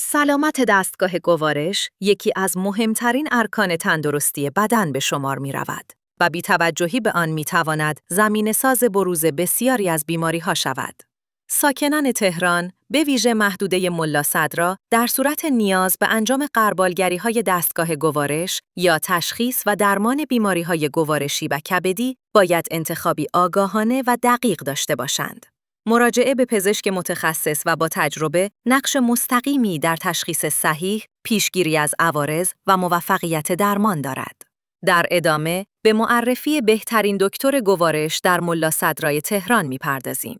سلامت دستگاه گوارش یکی از مهمترین ارکان تندرستی بدن به شمار می رود و بی‌توجهی به آن می تواند زمینه‌ساز بروز بسیاری از بیماری‌ها شود. ساکنان تهران، به ویژه محدوده ملا صدرا، در صورت نیاز به انجام غربالگری‌های دستگاه گوارش یا تشخیص و درمان بیماری‌های گوارشی و کبدی باید انتخابی آگاهانه و دقیق داشته باشند. مراجعه به پزشک متخصص و با تجربه نقش مستقیمی در تشخیص صحیح، پیشگیری از عوارض و موفقیت درمان دارد. در ادامه به معرفی بهترین دکتر گوارش در ملا صدرای تهران می‌پردازیم.